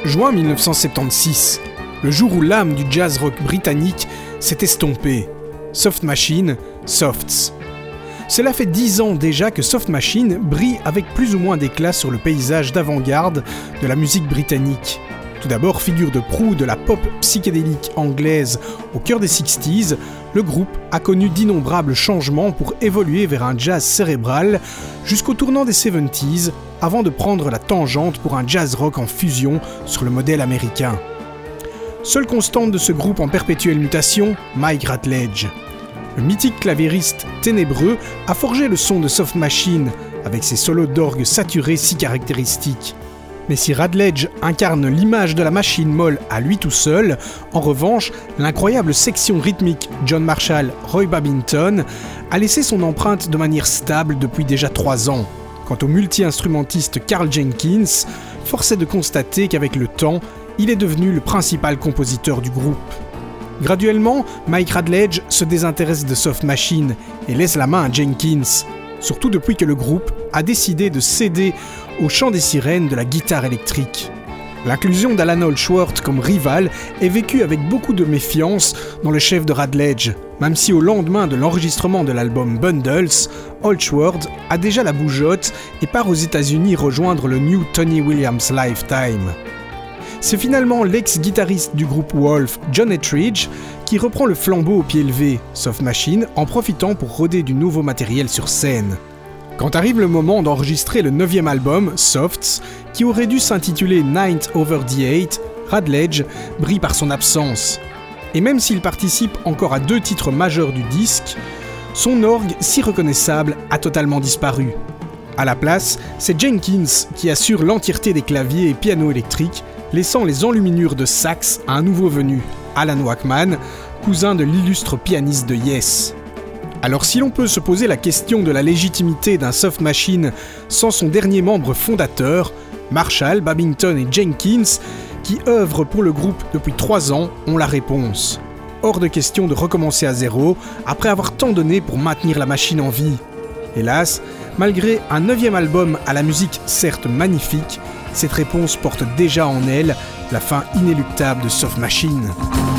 Juin 1976, le jour où l'âme du jazz rock britannique s'est estompée. Soft Machine, Softs. Cela fait 10 ans déjà que Soft Machine brille avec plus ou moins d'éclat sur le paysage d'avant-garde de la musique britannique. Tout d'abord, figure de proue de la pop psychédélique anglaise au cœur des 60s, le groupe a connu d'innombrables changements pour évoluer vers un jazz cérébral jusqu'au tournant des 70s, avant de prendre la tangente pour un jazz rock en fusion sur le modèle américain. Seule constante de ce groupe en perpétuelle mutation, Mike Ratledge. Le mythique claviériste ténébreux a forgé le son de Soft Machine avec ses solos d'orgue saturés si caractéristiques. Mais si Ratledge incarne l'image de la machine molle à lui tout seul, en revanche, l'incroyable section rythmique John Marshall, Roy Babington a laissé son empreinte de manière stable depuis déjà 3 ans. Quant au multi-instrumentiste Carl Jenkins, force est de constater qu'avec le temps, il est devenu le principal compositeur du groupe. Graduellement, Mike Ratledge se désintéresse de Soft Machine et laisse la main à Jenkins, surtout depuis que le groupe a décidé de céder au chant des sirènes de la guitare électrique. L'inclusion d'Alan Holdsworth comme rival est vécue avec beaucoup de méfiance dans le chef de Ratledge, même si au lendemain de l'enregistrement de l'album Bundles, Holdsworth a déjà la bougeotte et part aux États-Unis rejoindre le New Tony Williams Lifetime. C'est finalement l'ex-guitariste du groupe Wolf, John Ettridge, qui reprend le flambeau au pied levé, Soft Machine, en profitant pour roder du nouveau matériel sur scène. Quand arrive le moment d'enregistrer le 9e album, Softs, qui aurait dû s'intituler Ninth Over the Eight, Ratledge brille par son absence. Et même s'il participe encore à 2 titres majeurs du disque, son orgue si reconnaissable a totalement disparu. À la place, c'est Jenkins qui assure l'entièreté des claviers et pianos électriques, laissant les enluminures de sax à un nouveau venu, Alan Wakeman, cousin de l'illustre pianiste de Yes. Alors si l'on peut se poser la question de la légitimité d'un Soft Machine sans son dernier membre fondateur, Marshall, Babington et Jenkins, qui œuvrent pour le groupe depuis 3 ans, ont la réponse. Hors de question de recommencer à zéro, après avoir tant donné pour maintenir la machine en vie. Hélas, malgré un 9e album à la musique certes magnifique, cette réponse porte déjà en elle la fin inéluctable de Soft Machine.